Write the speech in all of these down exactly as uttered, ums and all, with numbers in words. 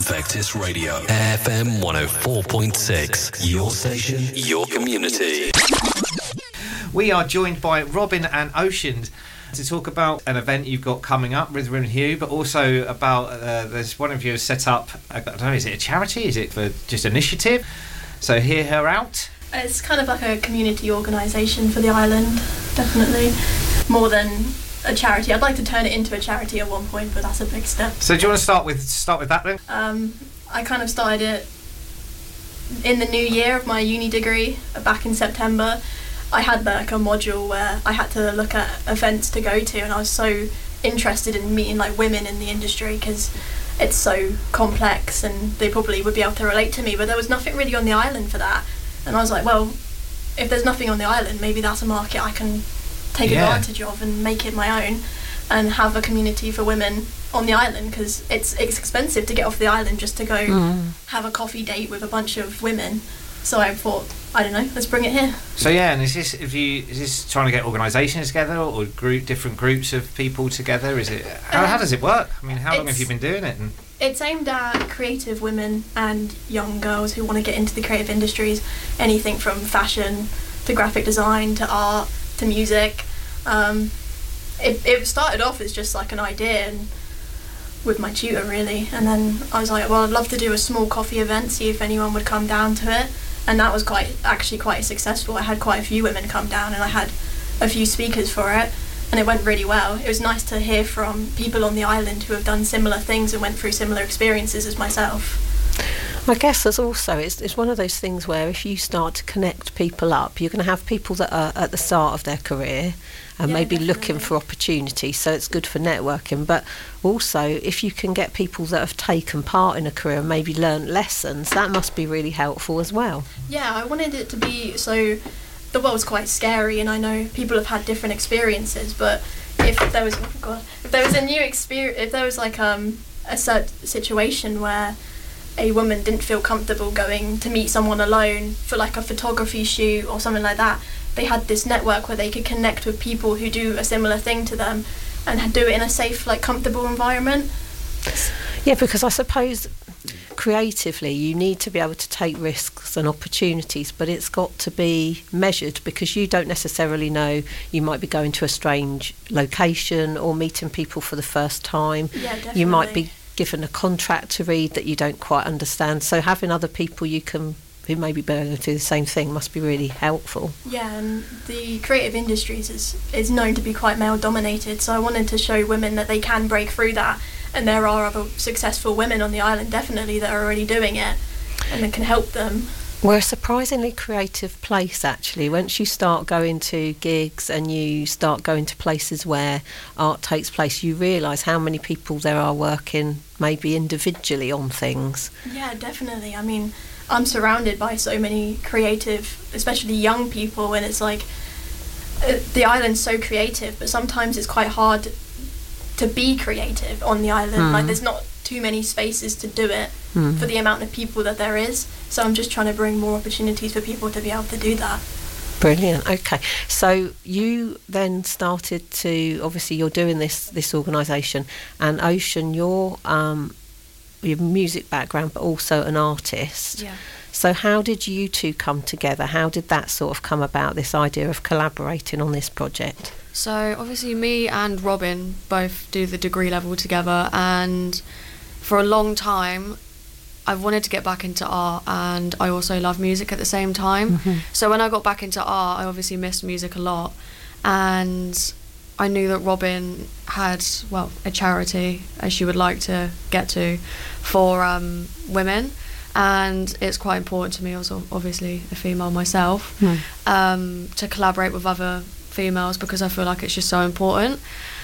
Infectious Radio, F M one oh four point six. Your station, your community. We are joined by Robin and Ocean to talk about an event you've got coming up, Rhythm and Hue, but also about, uh, there's one of you has set up, I don't know, is it a charity? Is it for just initiative? So hear her out. It's kind of like a community organisation for the island, definitely. More than a charity. I'd like to turn it into a charity at one point, but that's a big step. So do you want to start with start with that then? Um, I kind of started it in the new year of my uni degree, back in September. I had like a module where I had to look at events to go to, and I was so interested in meeting like women in the industry because it's so complex and they probably would be able to relate to me, but there was nothing really on the island for that. And I was like, well, if there's nothing on the island, maybe that's a market I can take yeah. advantage of and make it my own and have a community for women on the island, because it's it's expensive to get off the island just to go mm. have a coffee date with a bunch of women. So I thought, I don't know, let's bring it here. So yeah, and is this if you is this trying to get organisations together or group different groups of people together? Is it how, um, how does it work? I mean, how long have you been doing it? And it's aimed at creative women and young girls who want to get into the creative industries, anything from fashion to graphic design to art to music. Um, it, it started off as just like an idea and with my tutor really, and then I was like, well, I'd love to do a small coffee event, see if anyone would come down to it, and that was quite actually quite successful. I had quite a few women come down and I had a few speakers for it, and it went really well. It was nice to hear from people on the island who have done similar things and went through similar experiences as myself. I guess there's also, it's, it's one of those things where if you start to connect people up, you're going to have people that are at the start of their career and yeah, maybe definitely. looking for opportunities, so it's good for networking. But also, if you can get people that have taken part in a career and maybe learnt lessons, that must be really helpful as well. Yeah, I wanted it to be, so the world's quite scary and I know people have had different experiences, but if there was, oh God, if there was a new experience, if there was like um, a cert- situation where a woman didn't feel comfortable going to meet someone alone for like a photography shoot or something like that, they had this network where they could connect with people who do a similar thing to them and do it in a safe, like comfortable environment. Yeah, because I suppose creatively you need to be able to take risks and opportunities, but it's got to be measured because you don't necessarily know, you might be going to a strange location or meeting people for the first time. Yeah, definitely. You might be given a contract to read that you don't quite understand, so having other people you can who maybe be able to do the same thing must be really helpful. Yeah, and the creative industries is, is known to be quite male dominated, so I wanted to show women that they can break through that, and there are other successful women on the island definitely that are already doing it and that can help them. We're a surprisingly creative place actually. Once you start going to gigs and you start going to places where art takes place, you realise how many people there are working maybe individually on things. Yeah, definitely. I mean, I'm surrounded by so many creative, especially young people, and it's like uh, the island's so creative, but sometimes it's quite hard to be creative on the island. Mm. Like there's not too many spaces to do it mm. for the amount of people that there is. So I'm just trying to bring more opportunities for people to be able to do that. Brilliant. Okay, so you then started to, obviously you're doing this this organisation, and Ocean, you're um, your music background, but also an artist. Yeah. So how did you two come together? How did that sort of come about, this idea of collaborating on this project? So obviously me and Robin both do the degree level together, and for a long time I've wanted to get back into art, and I also love music at the same time. Mm-hmm. So when I got back into art, I obviously missed music a lot, and I knew that Robin had, well, a charity, as she would like to get to, for um, women, and it's quite important to me, also obviously a female myself, mm. um, to collaborate with other females because I feel like it's just so important.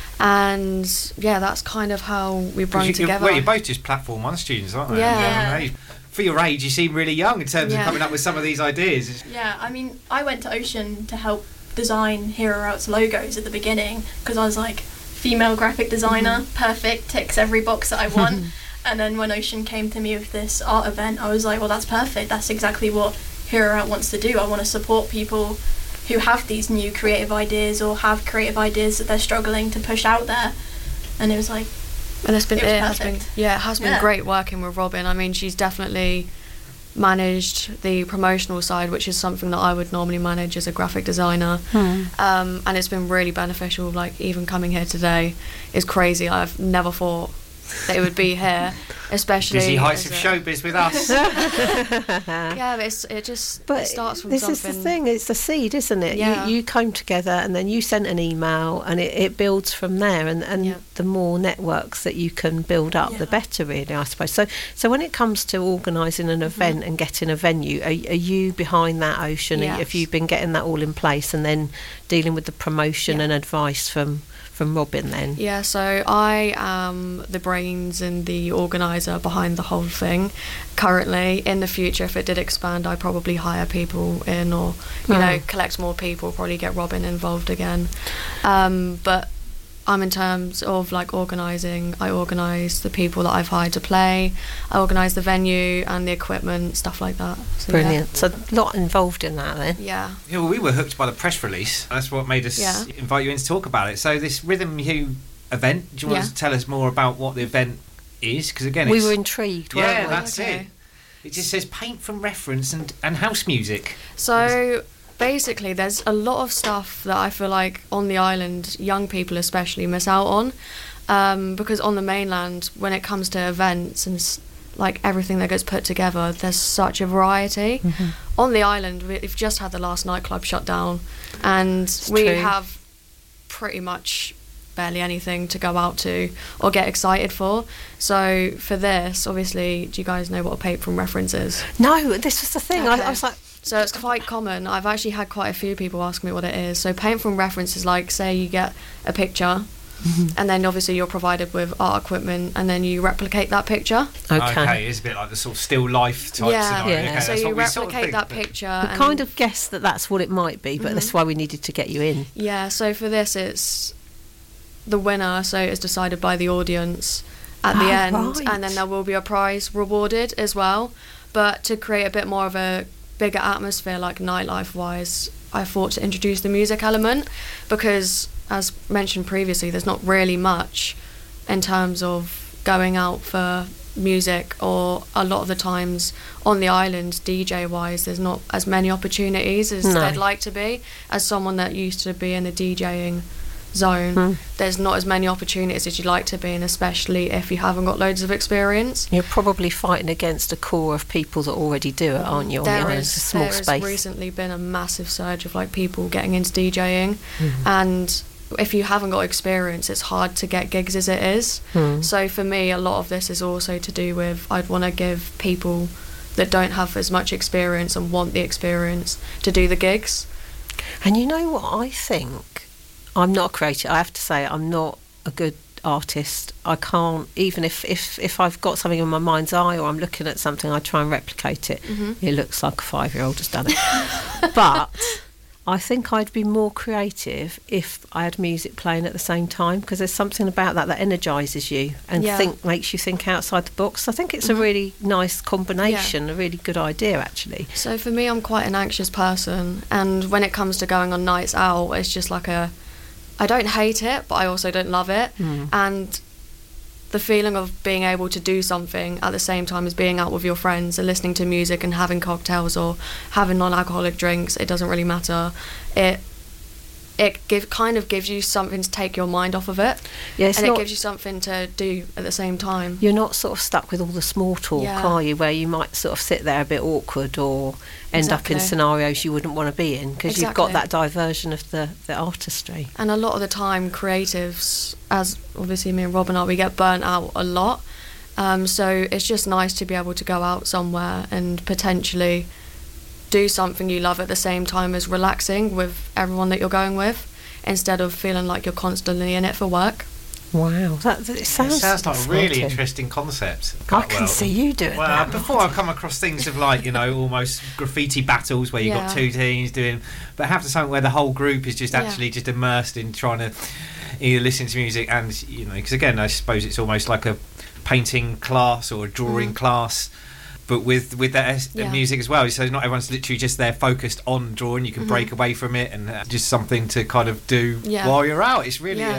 And yeah, that's kind of how we brought it together. Well, you're both just platform one students, aren't they? Yeah. yeah. For your age, you seem really young in terms yeah. of coming up with some of these ideas. Yeah, I mean, I went to Ocean to help design Hero Out's logos at the beginning because I was like, female graphic designer, mm-hmm. perfect, ticks every box that I want. And then when Ocean came to me with this art event, I was like, well, that's perfect. That's exactly what Hero Out wants to do. I want to support people who have these new creative ideas or have creative ideas that they're struggling to push out there. And it was like, And it's been, It was it has been, perfect. yeah, it has been Yeah. great working with Robin. I mean, she's definitely managed the promotional side, which is something that I would normally manage as a graphic designer. Hmm. Um, and it's been really beneficial. Like, even coming here today is crazy. I've never thought that it would be here, especially Busy heights as of a- showbiz with us. Yeah, but it's, it just But it starts from this something. is the thing, it's the seed, isn't it? Yeah. You, you came together and then you sent an email and it, it builds from there, and, and Yeah. the more networks that you can build up, the Yeah. better, really, I suppose. So so when it comes to organising an event and getting a venue, are, are you behind that, Ocean? Yes. Have you been getting that all in place and then dealing with the promotion Yeah. and advice from, from Robin then? Yeah, so I am the brains and the organiser behind the whole thing. Currently, in the future, if it did expand, I'd probably hire people in, or you Mm. know, collect more people. Probably get Robin involved again. Um, but I'm in terms of like organising. I organise the people that I've hired to play. I organise the venue and the equipment, stuff like that. So, yeah. Brilliant. So a lot involved in that then. Yeah. Yeah, well, we were hooked by the press release. That's what made us Yeah. invite you in to talk about it. So this Rhythm Hue event, do you want Yeah. to tell us more about what the event is? Because again, We it's, were intrigued, weren't yeah, we? that's Okay. it. It just says paint from reference and, and house music. So basically, there's a lot of stuff that I feel like on the island, young people especially miss out on, um, because on the mainland, when it comes to events and s- like everything that gets put together, there's such a variety. Mm-hmm. On the island, we- we've just had the last nightclub shut down, and we true. have pretty much barely anything to go out to or get excited for. So for this, obviously, do you guys know what a paint from reference is? No, this was the thing. I, Okay. I was like, So it's quite common. I've actually had quite a few people ask me what it is. So paint from reference is like, say you get a picture, and then obviously you're provided with art equipment, and then you replicate that picture. okay. It's a bit like the sort of still life type Yeah. scenario. Yeah. Okay, So that's you what we sort of replicate think, that but- picture. I and kind of guessed that that's what it might be, but that's why we needed to get you in. Yeah. So for this, it's the winner. So it's decided by the audience at the Oh, end, right. and then there will be a prize rewarded as well. But to create a bit more of a bigger atmosphere, like nightlife wise, I thought to introduce the music element, because as mentioned previously, there's not really much in terms of going out for music, or a lot of the times on the island, D J wise, there's not as many opportunities as No. they'd like to be. As someone that used to be in the DJing zone, Hmm. there's not as many opportunities as you'd like to be in, especially if you haven't got loads of experience. You're probably fighting against a core of people that already do it, aren't you? On the There island, is, it's a small there has space. recently been a massive surge of like people getting into DJing, Mm-hmm. and if you haven't got experience, it's hard to get gigs as it is. Hmm. So for me, a lot of this is also to do with, I'd want to give people that don't have as much experience and want the experience to do the gigs. And you know what I think? I'm not a creator. I have to say, I'm not a good artist. I can't, even if, if, if I've got something in my mind's eye or I'm looking at something, I try and replicate it. It looks like a five-year-old has done it. But I think I'd be more creative if I had music playing at the same time, because there's something about that that energises you and Yeah. think makes you think outside the box. I think it's a really nice combination, a really good idea, actually. So for me, I'm quite an anxious person, and when it comes to going on nights out, it's just like a, I don't hate it, but I also don't love it. And the feeling of being able to do something at the same time as being out with your friends and listening to music and having cocktails or having non-alcoholic drinks, it doesn't really matter. It it give, kind of gives you something to take your mind off of it, Yeah, it's and not- it gives you something to do at the same time. You're not sort of stuck with all the small talk, Yeah. are you? Where you might sort of sit there a bit awkward or end up in Exactly. scenarios you wouldn't want to be in, because you've got Exactly. that diversion of the, the artistry. And a lot of the time, creatives, as obviously me and Robin are, we get burnt out a lot. Um, so it's just nice to be able to go out somewhere and potentially do something you love at the same time as relaxing with everyone that you're going with, instead of feeling like you're constantly in it for work. Wow, that, that it sounds, It sounds like a really exciting. interesting concept. I Quite can well. see you doing Well, that. before I've come across things of like, you know, almost graffiti battles where you've got Yeah. two teams doing, but have to something where the whole group is just Yeah. actually just immersed in trying to either listen to music and, you know, because again, I suppose it's almost like a painting class or a drawing Mm. class, but with with that es- Yeah. music as well. So not everyone's literally just there focused on drawing. You can Mhm. break away from it and uh, just something to kind of do Yeah. while you're out. It's really, Yeah. uh,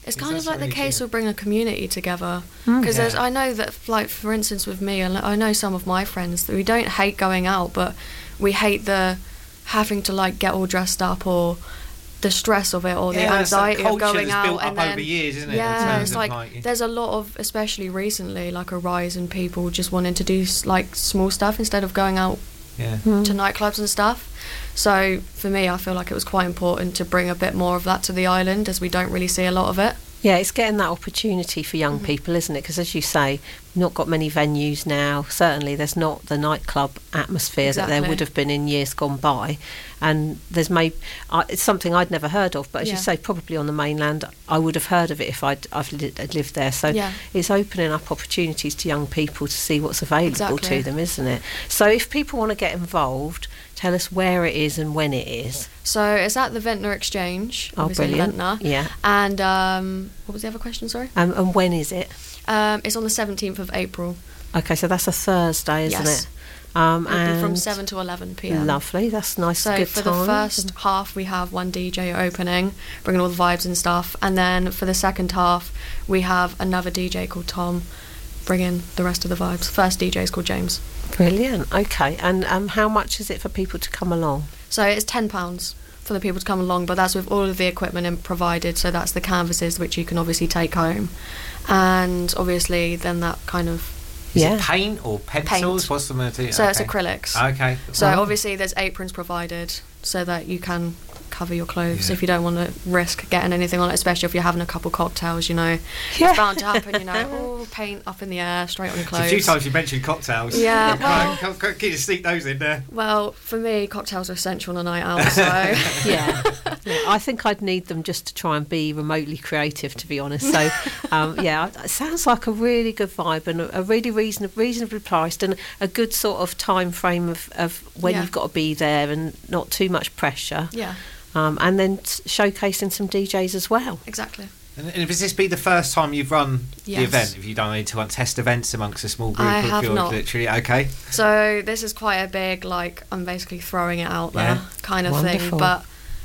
It's Is kind that of like the something case you- of bringing a community together. Because Yeah. there's I know that, like, for instance, with me, and I know some of my friends, that we don't hate going out, but we hate the having to, like, get all dressed up, or the stress of it, or the Yeah, it's that anxiety of culture going that's out. built and up then, over years, isn't it, in Yeah, terms it's of, like, like- there's a lot of, especially recently, like a rise in people just wanting to do s- like small stuff instead of going out Yeah. to nightclubs and stuff. So for me, I feel like it was quite important to bring a bit more of that to the island, as we don't really see a lot of it. Yeah, it's getting that opportunity for young people, isn't it? Because as you say, we've not got many venues now. Certainly there's not the nightclub atmosphere that there Exactly. would have been in years gone by. And there's may uh, it's something I'd never heard of, but as you Yeah. say, probably on the mainland I would have heard of it if I'd I've li- I'd lived there. So Yeah. it's opening up opportunities to young people to see what's available Exactly. to them, isn't it? So if people want to get involved, tell us where it is and when it is. So it's at the Ventnor Exchange, Oh, obviously in brilliant. Ventnor. Yeah. And um, what was the other question, sorry? Um, and when is it? Um, it's on the seventeenth of April. Okay, so that's a Thursday, isn't Yes. it? Um, It'll be from and seven to eleven p.m. Lovely, that's nice. So good for time. the first half, we have one D J opening, bringing all the vibes and stuff, and then for the second half, we have another D J called Tom, bringing the rest of the vibes. First D J is called James. Brilliant. Okay, and um, how much is it for people to come along? So it's ten pounds for the people to come along, but that's with all of the equipment in- provided. So that's the canvases, which you can obviously take home, and obviously then that kind of. Is Yeah. it paint or pencils? Paint. What's the material? So it's Okay. acrylics. Okay. So Wow. obviously there's aprons provided so that you can cover your clothes Yeah. if you don't want to risk getting anything on it, especially if you're having a couple cocktails, you know. Yeah. It's bound to happen, you know. Oh, paint up in the air, straight on your So a clothes. few times you mentioned cocktails. Yeah, Come on, well- come- come- can you sneak those in there? Well, for me, cocktails are essential on a night out, so... Yeah. Yeah, I think I'd need them just to try and be remotely creative, to be honest. So, um, yeah, it sounds like a really good vibe and a, a really reason, reasonably priced and a good sort of time frame of, of when Yeah. you've got to be there and not too much pressure. Yeah, Um, and then t- showcasing some D Js as well. exactly. And, and has this be the first time you've run the Yes. event? Have you done any to test events amongst a small group? I of have your- not. Literally, okay. So this is quite a big, like, I'm basically throwing it out there Yeah. kind of Wonderful. thing. But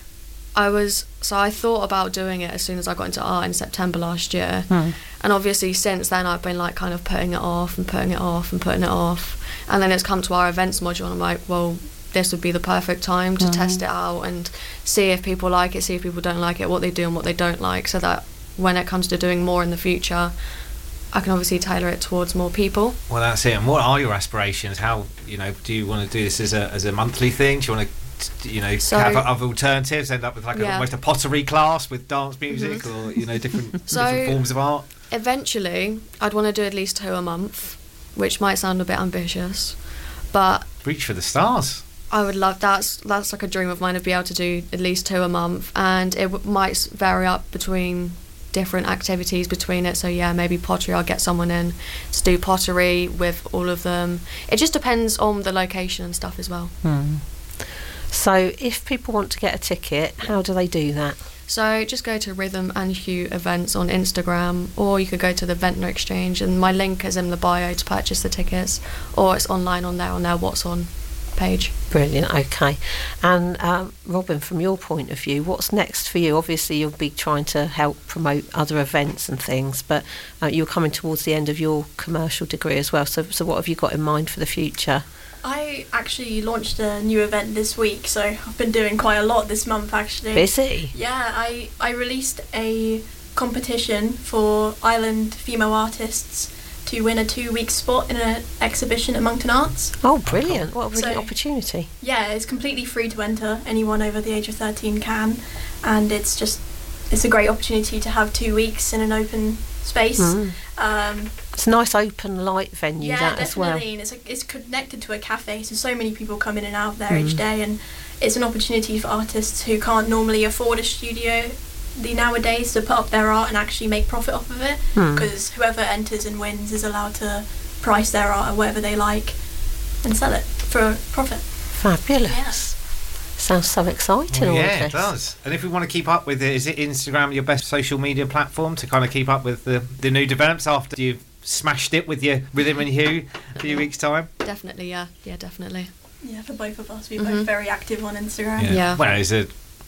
I was, so I thought about doing it as soon as I got into art in September last year. Hmm. And obviously since then I've been like kind of putting it off and putting it off and putting it off. And then it's come to our events module and I'm like, well, this would be the perfect time to test it out and see if people like it, see if people don't like it, what they do and what they don't like, so that when it comes to doing more in the future, I can obviously tailor it towards more people. Well, that's it. And what are your aspirations? How, you know, do you want to do this as a as a monthly thing? Do you want to, you know, So- have other alternatives? End up with like a, Yeah. almost a pottery class with dance music, or you know, different So- different forms of art. Eventually, I'd want to do at least two a month, which might sound a bit ambitious, but Reach for the stars. I would love that's that's like a dream of mine to be able to do at least two a month, and it w- might s- vary up between different activities between it. So yeah, maybe pottery. I'll get someone in to do pottery with all of them. It just depends on the location and stuff as well. Hmm. So, if people want to get a ticket, how do they do that? So just go to Rhythm and Hue events on Instagram, or you could go to the Ventnor Exchange, and my link is in the bio to purchase the tickets, or it's online on there on their What's On page. Brilliant, okay. And um, Robin, from your point of view, what's next for you? Obviously, you'll be trying to help promote other events and things, but uh, you're coming towards the end of your commercial degree as well. So, so what have you got in mind for the future? I actually launched a new event this week, so I've been doing quite a lot this month actually. Busy? Yeah, I, I released a competition for island female artists to win a two-week spot in an exhibition at Moncton Arts. Oh, brilliant. What a brilliant So- opportunity. Yeah, it's completely free to enter. Anyone over the age of thirteen can, and it's just it's a great opportunity to have two weeks in an open space. Mm. Um, It's a nice open light venue, yeah, that as well. definitely. And it's a, it's connected to a cafe, so so many people come in and out there each Mm. day, and it's an opportunity for artists who can't normally afford a studio the nowadays to put up their art and actually make profit off of it, Hmm. because whoever enters and wins is allowed to price their art at whatever they like and sell it for a profit. Fabulous. Sounds so exciting, Well, all yeah, of this. it does. And if we want to keep up with it, is it Instagram your best social media platform to kind of keep up with the, the new developments after you've smashed it with your Rhythm and Hue a few weeks' time? Definitely, yeah, yeah, definitely. Yeah, for both of us, we're Mhm. both very active on Instagram. Yeah. Well, it's a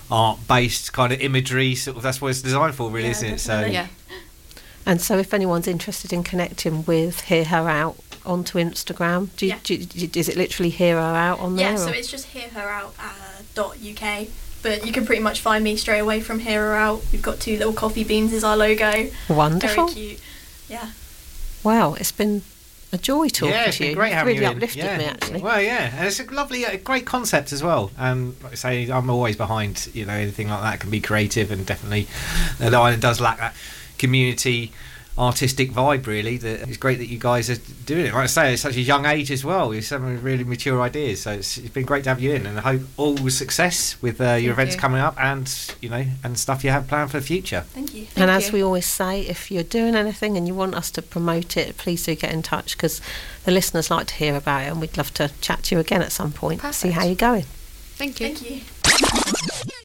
art-based kind of imagery. Sort of that's what it's designed for, really, Yeah, isn't it? So definitely. Yeah. And so if anyone's interested in connecting with Hear Her Out onto Instagram, do you, Yeah. do you, is it literally Hear Her Out on there? Yeah, so or- it's just hear her out uh, dot uk. But you can pretty much find me straight away from Hear Her Out. We've got two little coffee beans as our logo. Wonderful. Very cute. Yeah. Wow, it's been a joy talking yeah, it's to been you. great It's having really you in. uplifted yeah. me, actually. Well, yeah, and it's a lovely, a great concept as well. Um, like I say, I'm always behind, you know, anything like that can be creative, and definitely the island does lack that community artistic vibe, really. That it's great that you guys are doing it. Like I say, it's such a young age as well. You're some really mature ideas, so it's, it's been great to have you in, and I hope all success with uh, your Thank events you. coming up, and you know, and stuff you have planned for the future. Thank you. And Thank as you. we always say, if you're doing anything and you want us to promote it, please do get in touch, because the listeners like to hear about it, and we'd love to chat to you again at some point, see Perfect. how you're going. Thank you. Thank you.